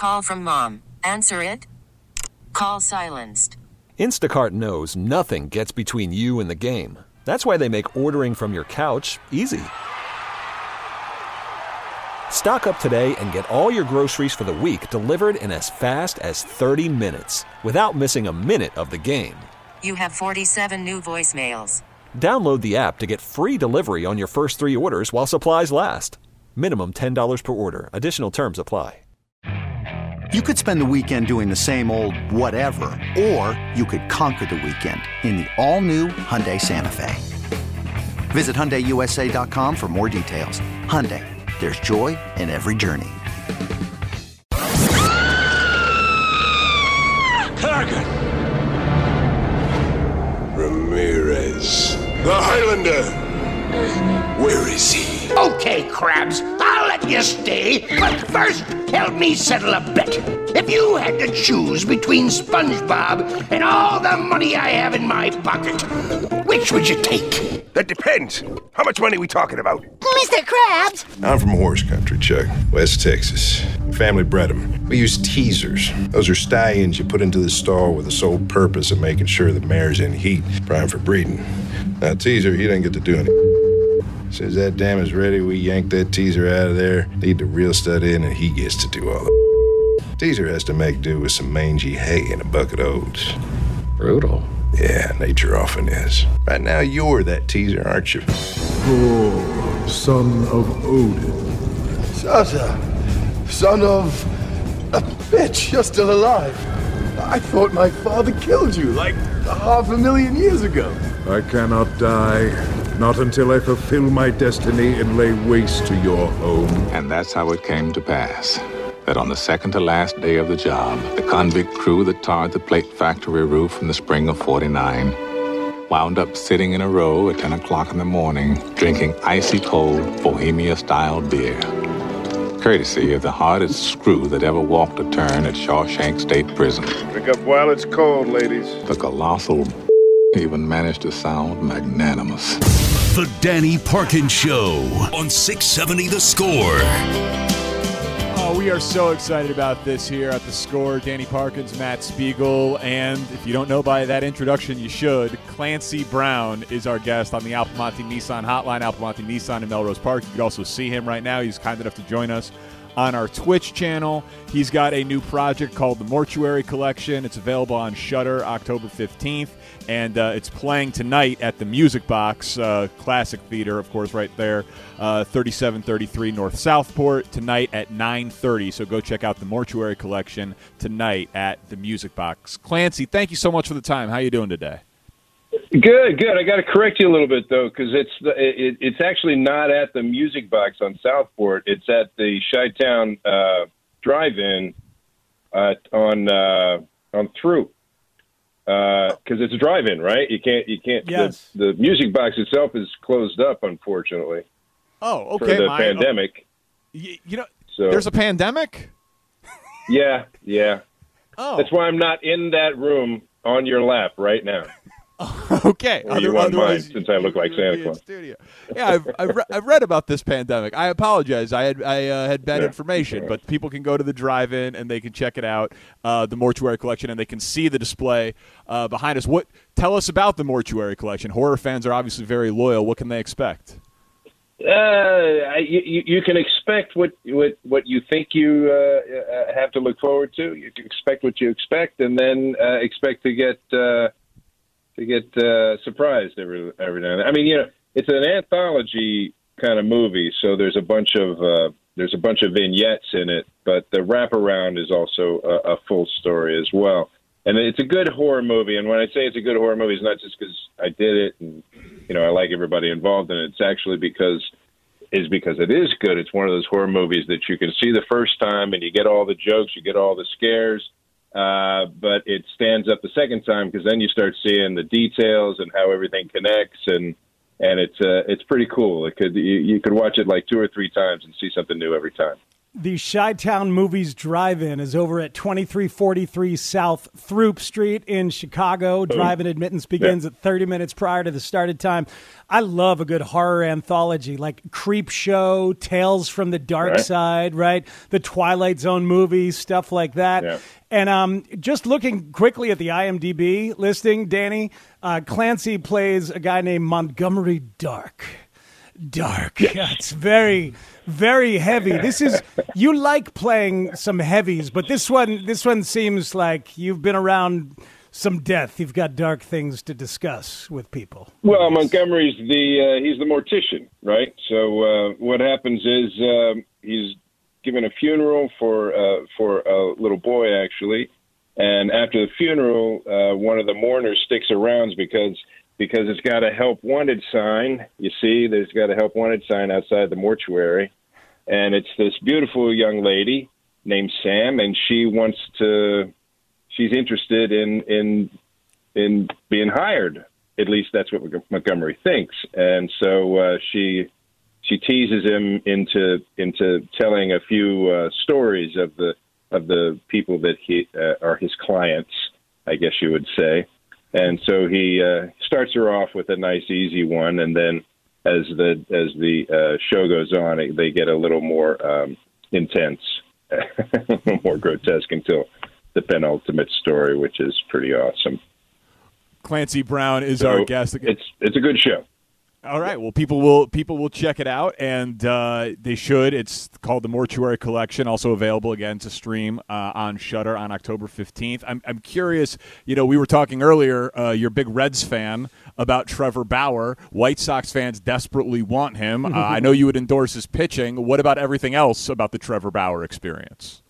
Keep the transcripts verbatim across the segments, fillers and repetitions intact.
call from mom. Answer it. Call silenced. Instacart knows nothing gets between you and the game. That's why they make ordering from your couch easy. Stock up today and get all your groceries for the week delivered in as fast as thirty minutes without missing a minute of the game. You have forty-seven new voicemails. Download the app to get free delivery on your first three orders while supplies last. Minimum ten dollars per order. Additional terms apply. You could spend the weekend doing the same old whatever, or you could conquer the weekend in the all-new Hyundai Santa Fe. Visit Hyundai U S A dot com for more details. Hyundai, there's joy in every journey. Target! Ramirez. The Highlander! Where is he? Okay, Krabs, I'll let you stay, but first, help me settle a bet. If you had to choose between SpongeBob and all the money I have in my pocket, which would you take? That depends. How much money are we talking about? Mister Krabs! I'm from horse country, Chuck. West Texas. Family bred them. We use teasers. Those are stallions you put into the stall with the sole purpose of making sure the mare's in heat, prime for breeding. Now, teaser, he doesn't get to do anything. As soon as that dam is ready, we yank that teaser out of there, lead the real stud in, and he gets to do all the teaser has to make do with some mangy hay and a bucket of oats. Brutal. Yeah, nature often is. Right now, you're that teaser, aren't you? Oh, son of Odin. Sasha, son of a bitch, you're still alive. I thought my father killed you like half a million years ago. I cannot die. Not until I fulfill my destiny and lay waste to your home. And that's how it came to pass. That on the second to last day of the job, the convict crew that tarred the plate factory roof in the spring of forty-nine wound up sitting in a row at ten o'clock in the morning, drinking icy cold Bohemia-style beer. Courtesy of the hardest screw that ever walked a turn at Shawshank State Prison. Drink up while it's cold, ladies. The colossal even managed to sound magnanimous. The Danny Parkins Show on six seventy The Score. Oh, we are so excited about this here at The Score. Danny Parkins, Matt Spiegel, and if you don't know by that introduction, you should. Clancy Brown is our guest on the Alpamonte Nissan Hotline, Alpamonte Nissan in Melrose Park. You can also see him right now. He's kind enough to join us on our Twitch channel. He's got a new project called The Mortuary Collection. It's available on Shudder October fifteenth, and uh, it's playing tonight at the Music Box uh, Classic Theater, of course, right there, uh, thirty-seven thirty-three North Southport, tonight at nine thirty. So go check out The Mortuary Collection tonight at the Music Box. Clancy, thank you so much for the time. How you doing today? Good, good. I got to correct you a little bit though, because it's it, it's actually not at the Music Box on Southport. It's at the Chi-Town uh, Drive-In uh, on uh, on Through, because uh, it's a drive-in, right? You can't you can't. Yes. The, the Music Box itself is closed up, unfortunately. Oh, okay. For the My, pandemic. You, you know, so, there's a pandemic? Yeah, yeah. Oh, that's why I'm not in that room on your lap right now. Okay. Or you want mine, since I look like Santa Claus. Studio. Yeah, I've, I've, re- I've read about this pandemic. I apologize. I had I uh, had bad Yeah, information, right. but people can go to the drive-in and they can check it out, uh, the Mortuary Collection, and they can see the display uh, behind us. What? Tell us about the Mortuary Collection. Horror fans are obviously very loyal. What can they expect? Uh, you, you can expect what, what, what you think you uh, have to look forward to. You can expect what you expect, and then uh, expect to get uh, to get uh, surprised every every now and then. I mean, you know, it's an anthology kind of movie, so there's a bunch of uh, there's a bunch of vignettes in it, but the wraparound is also a, a full story as well. And it's a good horror movie. And when I say it's a good horror movie, it's not just because I did it and, you know, I like everybody involved in it. It's actually because is because it is good. It's one of those horror movies that you can see the first time and you get all the jokes, you get all the scares, uh, but it stands up the second time because then you start seeing the details and how everything connects, and and it's uh, it's pretty cool. It could you, you could watch it like two or three times and see something new every time. The Chi-Town Movies Drive-In is over at twenty-three forty-three South Throop Street in Chicago. Drive-in admittance begins yeah. at thirty minutes prior to the started time. I love a good horror anthology like Creep Show, Tales from the Dark right. Side, right? The Twilight Zone movies, stuff like that. Yeah. And um, just looking quickly at the I M D B listing, Danny, uh, Clancy plays a guy named Montgomery Dark. Dark. Yeah, it's very, very heavy. This is you like playing some heavies, but this one, this one seems like you've been around some death. You've got dark things to discuss with people. Well, Montgomery's the uh, he's the mortician, right? So uh, what happens is um, he's given a funeral for uh, for a little boy, actually, and after the funeral, uh, one of the mourners sticks around because. Because it's got a help wanted sign. You see, there's got a help wanted sign outside the mortuary. And it's this beautiful young lady named Sam, and she wants to, she's interested in, in, in being hired. At least that's what Montgomery thinks. And so uh, she, she teases him into, into telling a few uh, stories of the, of the people that he uh, are his clients, I guess you would say. And so he uh, starts her off with a nice, easy one, and then as the as the uh, show goes on, it, they get a little more um, intense, a little more grotesque until the penultimate story, which is pretty awesome. Clancy Brown is so our guest. It's it's a good show. All right. Well, people will people will check it out, and uh, they should. It's called The Mortuary Collection, also available again to stream uh, on Shudder on October fifteenth. I'm I'm curious. You know, we were talking earlier. Uh, you're a big Reds fan about Trevor Bauer. White Sox fans desperately want him. Uh, I know you would endorse his pitching. What about everything else about the Trevor Bauer experience?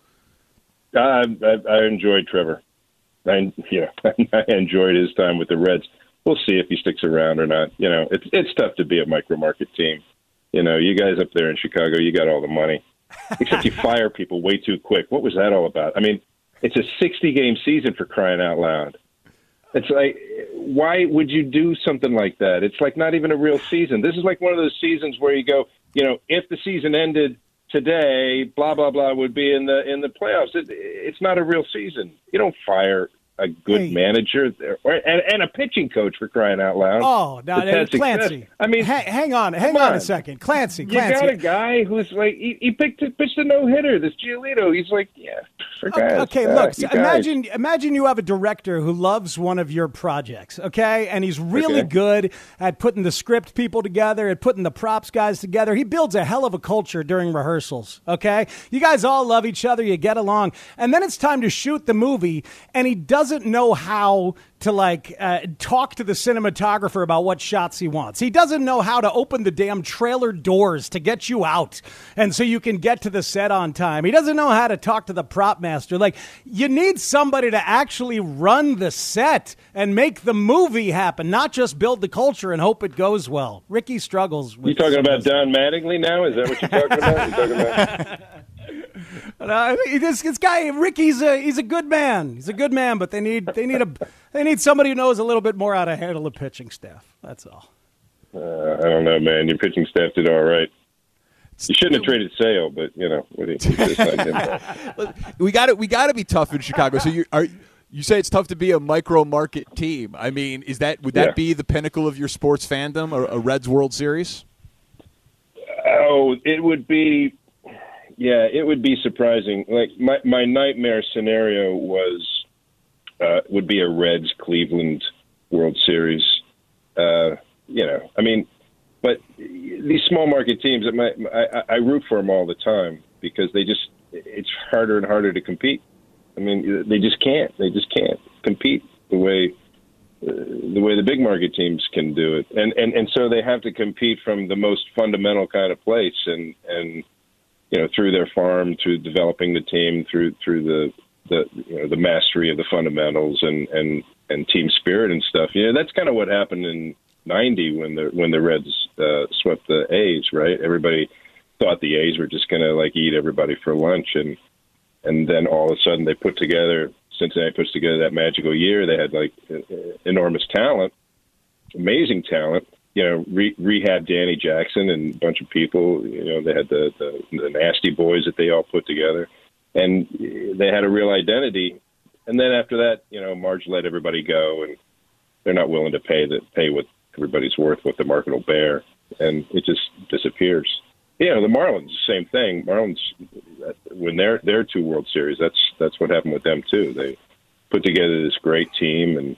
Uh, I, I enjoyed Trevor. I yeah, I enjoyed his time with the Reds. We'll see if he sticks around or not. You know, it's it's tough to be a micro market team. You know, you guys up there in Chicago, you got all the money, except you fire people way too quick. What was that all about? I mean, it's a sixty game season for crying out loud. It's like, why would you do something like that? It's like not even a real season. This is like one of those seasons where you go, you know, if the season ended today, blah blah blah would be in the in the playoffs. It, it's not a real season. You don't fire a good hey. manager there, or, and, and a pitching coach for crying out loud. Oh, now Clancy. I mean, hang, hang on, hang on. on a second, Clancy. Clancy. You got a guy who's like he, he picked pitched a no hitter. This Giolito, he's like, yeah. For guys, okay, uh, look. So imagine, imagine you have a director who loves one of your projects, okay, and he's really okay. good at putting the script people together, at putting the props guys together. He builds a hell of a culture during rehearsals. Okay, you guys all love each other, you get along, and then it's time to shoot the movie, and he doesn't know how to like uh, talk to the cinematographer about what shots he wants. He doesn't know how to open the damn trailer doors to get you out and so you can get to the set on time. He doesn't know how to talk to the prop master. Like, you need somebody to actually run the set and make the movie happen, not just build the culture and hope it goes well. Ricky struggles with You talking about Don Mattingly now? Is that what you're talking about? You're talking about Uh, this, this guy Ricky's a he's a good man. He's a good man, but they need they need a they need somebody who knows a little bit more how to handle the pitching staff. That's all. Uh, I don't know, man. Your pitching staff did all right. You shouldn't have traded Sale, but you know what do you, we got it. We got to be tough in Chicago. So you are you say it's tough to be a micro market team. I mean, is that would that yeah. be the pinnacle of your sports fandom, or a Reds World Series? Oh, it would be. Yeah, it would be surprising. Like my, my nightmare scenario was uh, would be a Reds Cleveland World Series. Uh, you know, I mean, but these small market teams, it might, I, I root for them all the time because they just it's harder and harder to compete. I mean, they just can't. They just can't compete the way uh, the way the big market teams can do it, and and and so they have to compete from the most fundamental kind of place, and and. You know, through their farm, through developing the team, through through the the you know the mastery of the fundamentals and, and, and team spirit and stuff. You know, that's kind of what happened in ninety when the when the Reds uh, swept the A's. Right, everybody thought the A's were just going to like eat everybody for lunch, and and then all of a sudden they put together Cincinnati puts together that magical year. They had like enormous talent, amazing talent. you know, re- rehab Danny Jackson and a bunch of people. You know, they had the, the the Nasty Boys that they all put together, and they had a real identity. And then after that, you know, Marge let everybody go, and they're not willing to pay the pay what everybody's worth, what the market will bear, and it just disappears. You know, the Marlins, same thing. Marlins, when they're they're two World Series, that's that's what happened with them too. They put together this great team and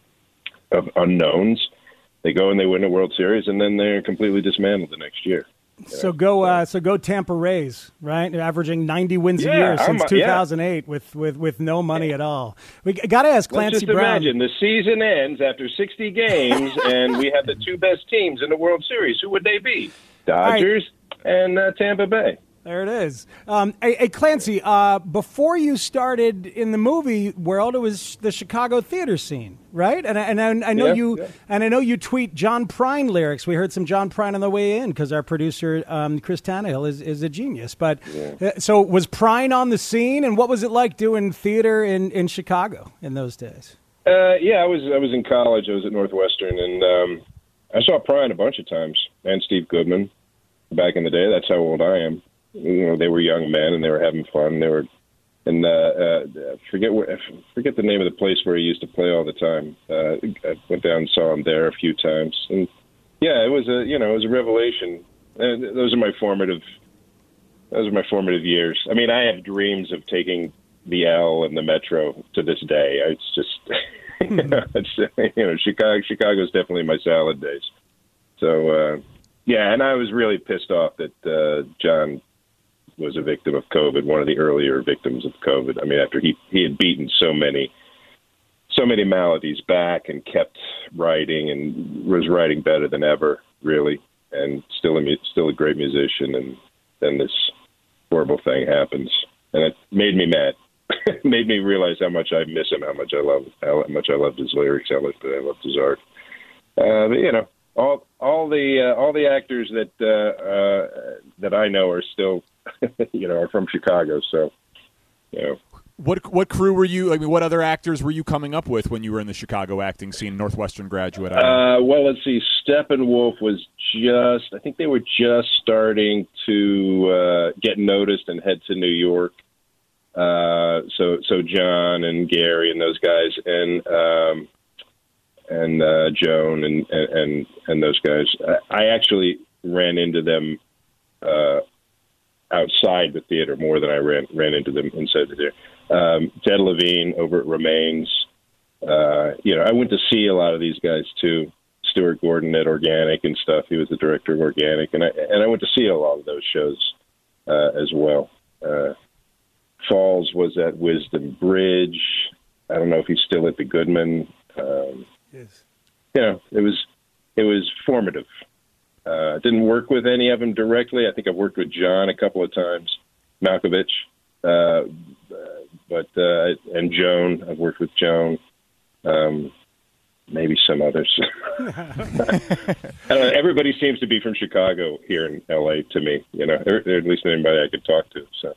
of unknowns. They go and they win a World Series, and then they're completely dismantled the next year. So go, uh, so go Tampa Rays, right? They're averaging ninety wins Yeah, a year since I'm- two yeah. thousand eight with, with, with no money at all. We got to ask Clancy Let's just Brown. imagine the season ends after sixty games, and we have the two best teams in the World Series. Who would they be? Dodgers and uh, Tampa Bay. There it is. Um, hey, hey, Clancy, uh, before you started in the movie world, it was the Chicago theater scene, right? And, I- and I, I know Yeah, you, yeah. and I know you tweet John Prine lyrics. We heard some John Prine on the way in because our producer um, Chris Tannehill is, is a genius. But uh, so was Prine on the scene, and what was it like doing theater in, in Chicago in those days? Uh, yeah, I was I was in college. I was at Northwestern, and um, I saw Prine a bunch of times, and Steve Goodman back in the day. That's how old I am. You know, they were young men, and they were having fun. They were, and uh, uh, forget what, forget the name of the place where he used to play all the time. Uh, I went down and saw him there a few times, and yeah, it was a you know it was a revelation. And those are my formative, those are my formative years. I mean, I have dreams of taking the L and the Metro to this day. It's just, you know, it's, you know, Chicago. Chicago's definitely my salad days. So uh, yeah, and I was really pissed off that uh, John was a victim of COVID, one of the earlier victims of COVID. I mean, after he, he had beaten so many, so many maladies back and kept writing and was writing better than ever, really, and still a, mu- still a great musician. And then this horrible thing happens, and it made me mad. It made me realize how much I miss him, how much I love, how much I loved his lyrics, how much I loved his art. Uh, but, you know, all all the uh, all the actors that uh, uh, that I know are still, you know, are from Chicago. So, you know, What what crew were you? I mean, what other actors were you coming up with when you were in the Chicago acting scene? Northwestern graduate. I don't know. uh, well, let's see. Steppenwolf was just, I think they were just starting to uh, get noticed and head to New York. Uh, so so John and Gary and those guys and um, and uh, Joan and, and and those guys. I, I actually ran into them uh, outside the theater more than I ran ran into them inside the theater. Um, Ted Levine over at Remains. Uh, you know, I went to see a lot of these guys too. Stuart Gordon at Organic and stuff. He was the director of Organic, and I and I went to see a lot of those shows uh, as well. Uh, Falls was at Wisdom Bridge. I don't know if he's still at the Goodman. Um, yes. You know, it was it was formative. Uh, didn't work with any of them directly. I think I've worked with John a couple of times, Malkovich, uh, but uh, and Joan. I've worked with Joan. Um, maybe some others. I don't know. Everybody seems to be from Chicago here in L A to me. You know, or, or at least anybody I could talk to. So.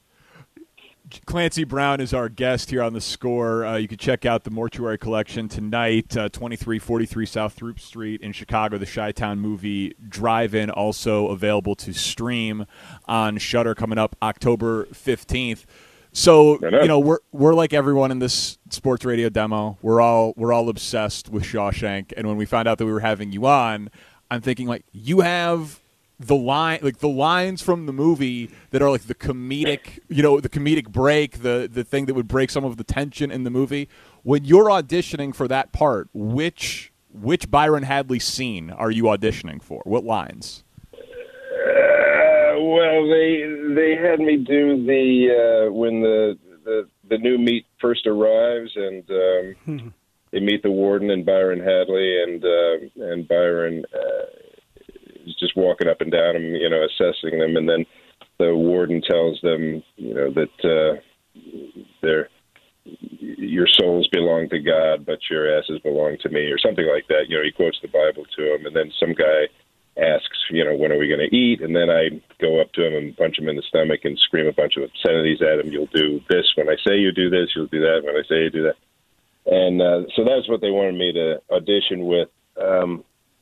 Clancy Brown is our guest here on The Score. Uh, you can check out the Mortuary Collection tonight, uh, twenty-three forty-three South Throop Street in Chicago, the Chi-Town movie Drive-In, also available to stream on Shudder coming up October fifteenth. So, you know, we're we're like everyone in this sports radio demo. We're all we're all obsessed with Shawshank, and when we found out that we were having you on, I'm thinking like you have the line, like the lines from the movie that are like the comedic, you know, the comedic break, the the thing that would break some of the tension in the movie. When you're auditioning for that part, which which Byron Hadley scene are you auditioning for? What lines? Uh, well, they they had me do the uh, when the, the the new meat first arrives, and um, they meet the warden and Byron Hadley, and uh, and Byron. Uh, just walking up and down them, you know, assessing them, and then the warden tells them, you know, that uh, they're, your souls belong to God, but your asses belong to me, or something like that. You know, he quotes the Bible to him, and then some guy asks, you know, when are we going to eat? And then I go up to him and punch him in the stomach and scream a bunch of obscenities at him. You'll do this when I say you do this. You'll do that when I say you do that. And uh, so that's what they wanted me to audition with. Um,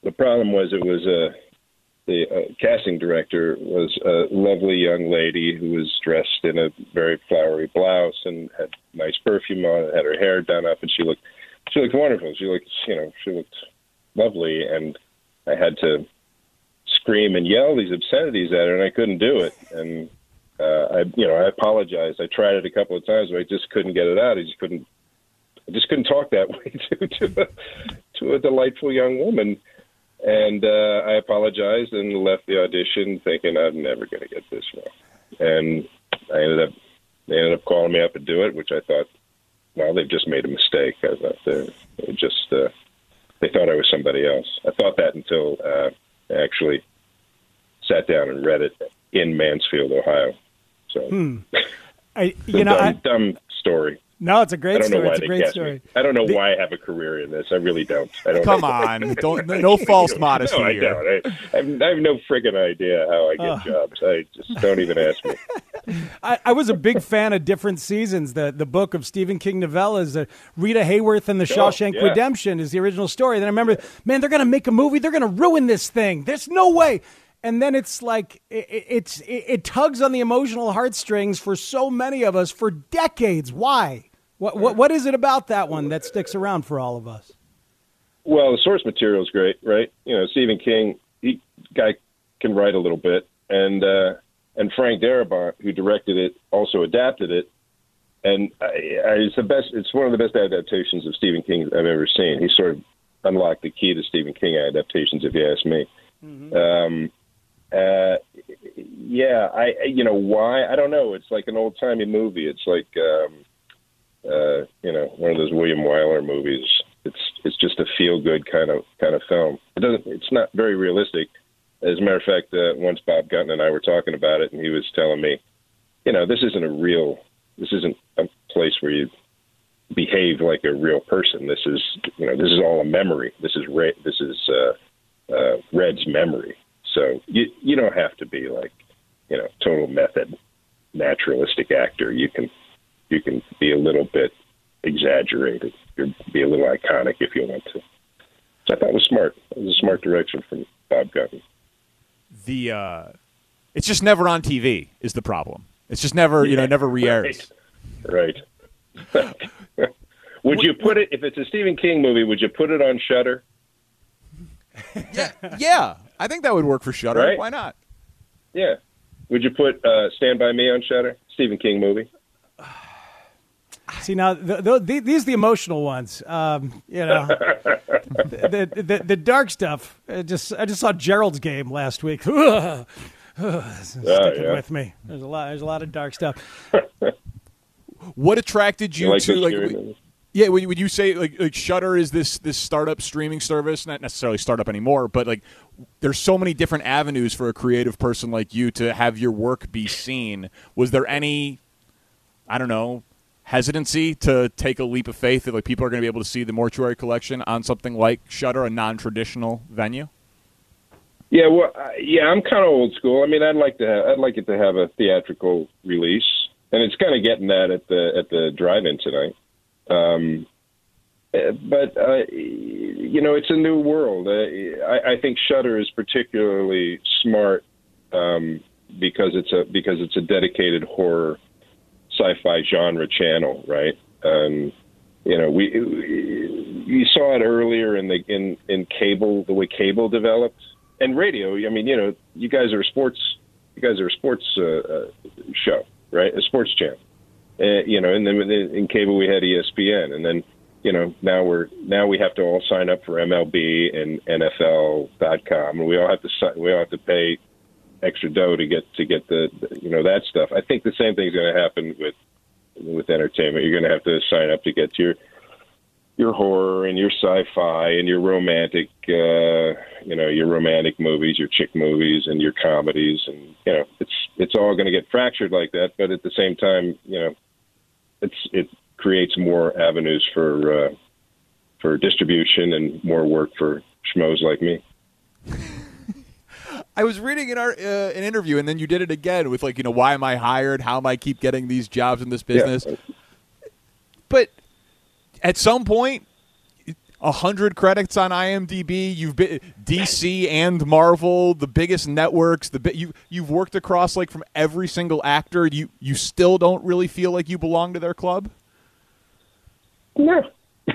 the problem was it was a. Uh, The uh, casting director was a lovely young lady who was dressed in a very flowery blouse and had nice perfume on, and had her hair done up, and she looked she looked wonderful. She looked, you know, she looked lovely, and I had to scream and yell these obscenities at her, and I couldn't do it. And uh, I, you know, I apologized. I tried it a couple of times, but I just couldn't get it out. I just couldn't. I just couldn't talk that way to to a, to a delightful young woman. And uh, I apologized and left the audition thinking I'm never going to get this role. And I ended up, they ended up calling me up to do it, which I thought, well, they've just made a mistake. I thought they, they just, uh, they thought I was somebody else. I thought that until uh, I actually sat down and read it in Mansfield, Ohio. So, hmm. I, you a know, dumb, I, dumb story. No, it's a great I don't story. know why It's a they great cast story. me. I don't know The- why I have a career in this. I really don't. I don't Come know. on. Don't, no false modesty no, I here. don't. I, I, have, I have no friggin' idea how I get Oh. jobs. I just don't even ask me. I, I was a big fan of Different Seasons, the the book of Stephen King novellas. Uh, Rita Hayworth and the Oh, Shawshank yeah. Redemption is the original story. Then I remember, man, they're going to make a movie. They're going to ruin this thing. There's no way. And then it's like it, it- it's it, it tugs on the emotional heartstrings for so many of us for decades. Why? What what what is it about that one that sticks around for all of us? Well, the source material is great, right? You know, Stephen King, he guy can write a little bit, and uh, and Frank Darabont, who directed it, also adapted it, and I, I, it's the best. It's one of the best adaptations of Stephen King I've ever seen. He sort of unlocked the key to Stephen King adaptations, if you ask me. Mm-hmm. Um, uh, yeah, I you know why? I don't know. It's like an old timey movie. It's like um, uh, you know one of those William Wyler movies. It's it's just a feel good kind of kind of film. It doesn't. It's not very realistic. As a matter of fact, uh, once Bob Gunton and I were talking about it, and he was telling me, you know, this isn't a real. This isn't a place where you behave like a real person. This is, you know, this is all a memory. This is Red, this is uh, uh, Red's memory. So you you don't have to be like, you know, total method naturalistic actor. You can you can be a little bit exaggerated. You be a little iconic if you want to. So I thought it was smart. It was a smart direction from Bob Gunton. The uh, it's just never on T V is the problem. It's just never, you know, never re-airs. Right. right. Would you put it, if it's a Stephen King movie, would you put it on Shudder? yeah, yeah. I think that would work for Shudder. Right? Why not? Yeah. Would you put uh, Stand By Me on Shudder? Stephen King movie? See, now the, the, the, these are the emotional ones. Um, you know, the, the, the the dark stuff. I just I just saw Gerald's Game last week. It's sticking yeah. with me. There's a lot. There's a lot of dark stuff. What attracted you, You like to those like? scary w- movies? Yeah, would, would you say like like Shudder is this this startup streaming service? Not necessarily startup anymore, but like there's so many different avenues for a creative person like you to have your work be seen. Was there any, I don't know, hesitancy to take a leap of faith that like people are going to be able to see the Mortuary Collection on something like Shudder, a non-traditional venue? Yeah, well, uh, yeah, I'm kind of old school. I mean, I'd like to have, I'd like it to have a theatrical release, and it's kind of getting that at the at the drive-in tonight. Um, uh, but uh, you know, it's a new world. Uh, I, I think Shudder is particularly smart um, because it's a because it's a dedicated horror sci-fi genre channel, right? Um, you know, we you saw it earlier in the in in cable, the way cable developed. And radio, I mean, you know, you guys are a sports, you guys are a sports uh, uh, show, right? A sports channel, uh, you know. And then in cable we had E S P N, and then you know now we're now we have to all sign up for M L B and N F L dot com, and we all have to si- we all have to pay extra dough to get to get the, the you know that stuff. I think the same thing's going to happen with with entertainment. You're going to have to sign up to get your your horror and your sci-fi and your romantic, uh, you know, your romantic movies, your chick movies and your comedies. And, you know, it's, it's all going to get fractured like that. But at the same time, you know, it's, it creates more avenues for, uh, for distribution and more work for schmoes like me. I was reading in our uh, an interview, and then you did it again with like, you know, why am I hired? How am I keep getting these jobs in this business? Yeah. But at some point, A hundred credits on IMDb. You've been D C and Marvel, the biggest networks. The bi- you you've worked across like from every single actor. You you still don't really feel like you belong to their club? No.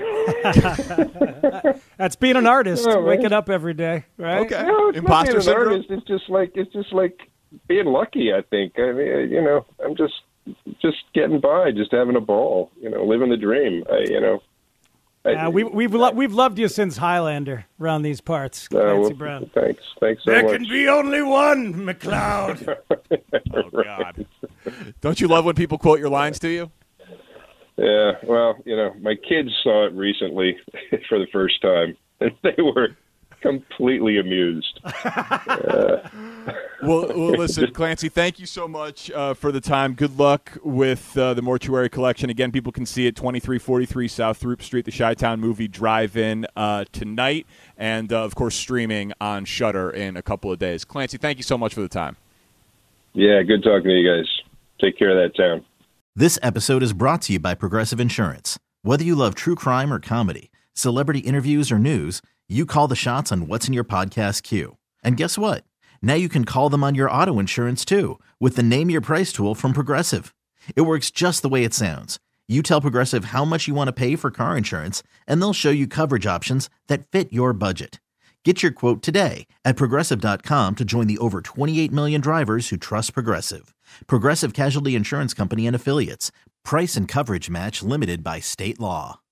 That's being an artist, No, waking up every day, right? Okay. No, it's Imposter not being an syndrome? artist. It's just like it's just like being lucky. I think. I mean, you know, I'm just just getting by, just having a ball. You know, living the dream. I, you know. I, Uh, we, we've lo- we've loved you since Highlander around these parts, uh, Clancy well, Brown. Thanks, thanks so There much. can be only one, McLeod. Oh God! Don't you love when people quote your lines to you? Yeah, well, you know, my kids saw it recently for the first time, and they were completely amused. uh, Well, well, listen, Clancy, thank you so much uh, for the time. Good luck with uh, the Mortuary Collection. Again, people can see it, twenty-three forty-three South Throop Street, the Chi-Town Movie Drive-In uh, tonight, and, uh, of course, streaming on Shudder in a couple of days. Clancy, thank you so much for the time. Yeah, good talking to you guys. Take care of that town. This episode is brought to you by Progressive Insurance. Whether you love true crime or comedy, celebrity interviews or news, you call the shots on what's in your podcast queue. And guess what? Now you can call them on your auto insurance too with the Name Your Price tool from Progressive. It works just the way it sounds. You tell Progressive how much you want to pay for car insurance, and they'll show you coverage options that fit your budget. Get your quote today at Progressive dot com to join the over twenty-eight million drivers who trust Progressive. Progressive Casualty Insurance Company and Affiliates. Price and coverage match limited by state law.